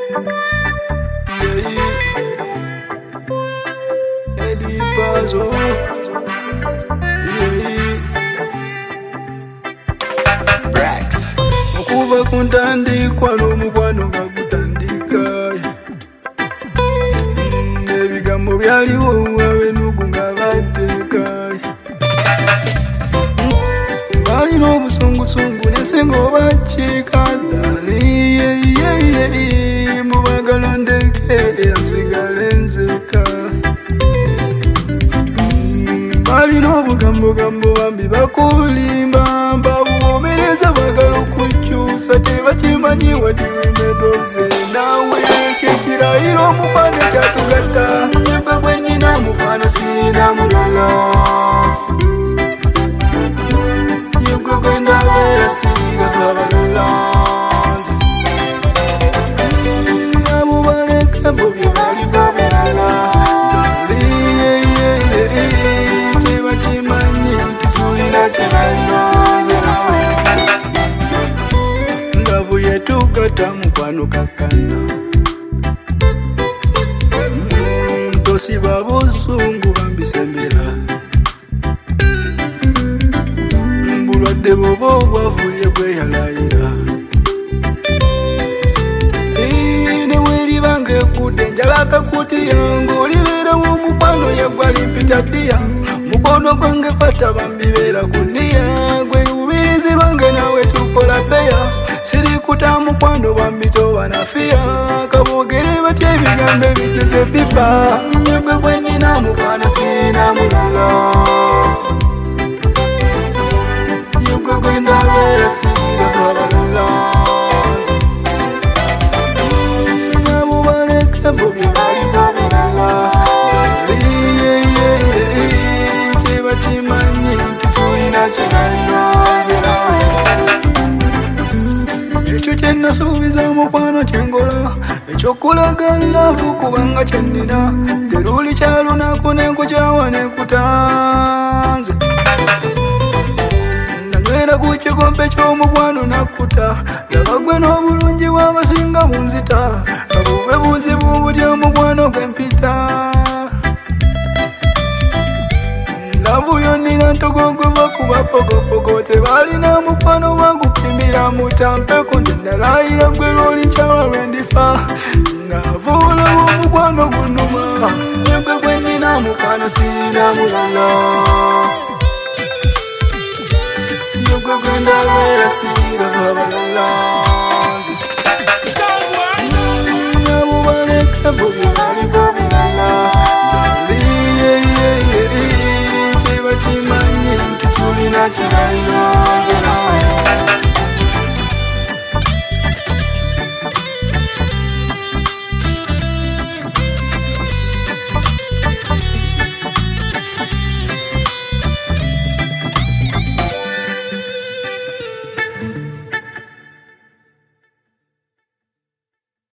Eddie Bazo. Brax. Okuba kuntandikwa n'omukwano nga gutandika. Ebigambo byaliwo abenugu nga bateeka. Balina obusungusungu nesinga obakiika ddali. Mubagala ndeke yansigala enzeka. Balina obugambogambo bambi bakulimba babuwomereza bagala okukyusa tebakimanyi wadiwimedoze nawe kyekirayiro omukwano kyatugatta nyembe gwenyina mukwano sina mulala yegwe gwendabeera siga babalala namubaleke mbobye balibo birala Ngavu yetu kata mukwano kakana Tosi babusungu bambisembera Mbulwadde bobo bwavuye gweyalayira Neweri bange kude njalaka kuti yangu Olibera mukwano yagwali mpitadiya Mukono gwange kwata bambibera kunia Gwe ubirizi lwange nawe tukola peya Siri kuta mukwano bambito wanafia Kabogere batya ebigambo ebiteze pipa Nyegwe gwenyina mukwano sina mulala Nyegwe gwendabeera sira babalala Namubaleke mbobye balibo birala Ekyo kyenasuubiza mukwano kyengola ekyokulaga laavu kubanga kyennina teruli kyalunaku nenkukyawa nekutanze nagenda ku kikompe ky'omukwano nakkuta laba gwe n'obulungi bw'abasinga bunzita kabube buzibu butya omukwano gwempita Nabuyo nina ntogogova kuba pokopoko tebalina mukwano bagupimira mutampeko ndenalayira gwe lwoli nkyawa lwendifa navuula omukwano gunuma nyegwe gwe nina mukwano sina mulala nyegwe gwe ndabeera sira babalala namubaleke mbobye balibo birala Chimanyi, tulina chirayo